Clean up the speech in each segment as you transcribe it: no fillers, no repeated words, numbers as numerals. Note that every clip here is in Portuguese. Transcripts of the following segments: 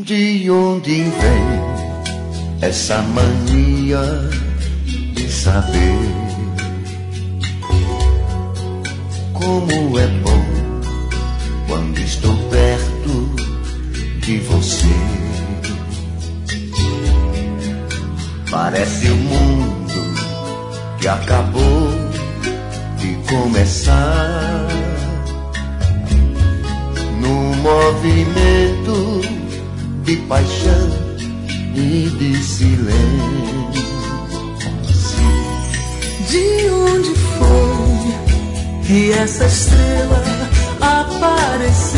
De onde vem essa mania de saber como é bom quando estou perto de você? Parece um mundo que acabou de começar, no movimento de paixão e de silêncio. De onde foi que essa estrela apareceu?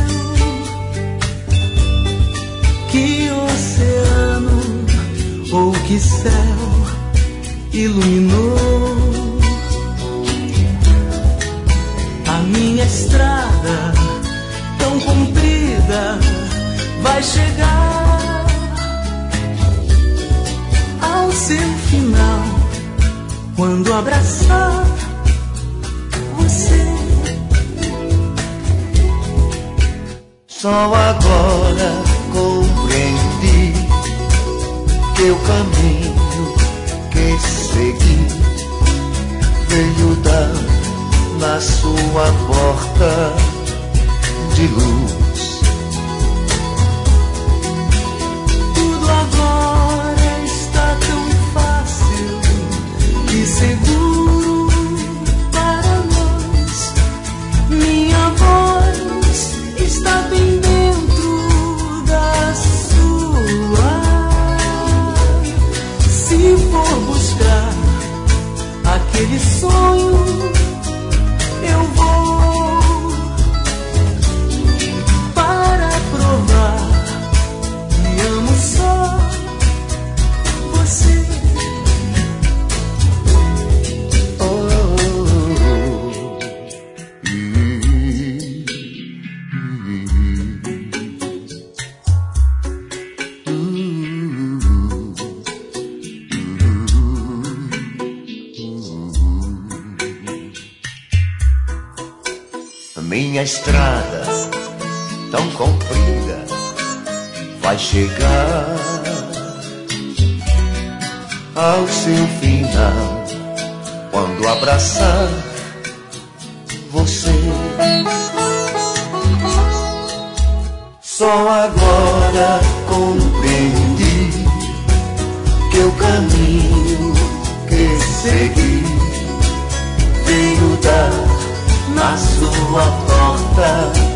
Que oceano ou que céu iluminou a minha estrada tão comprida? Vai chegar ao seu final quando abraçar você. Só agora compreendi que o caminho que segui veio dar na sua porta de luz. Agora está tão fácil e seguro para nós. Minha voz está bem dentro da sua. Se for buscar aquele sonho, eu vou para provar. Amo só você. Minha estrada tão comprida vai chegar ao seu final quando abraçar você. Só agora compreendi que o caminho que segui veio dar na sua porta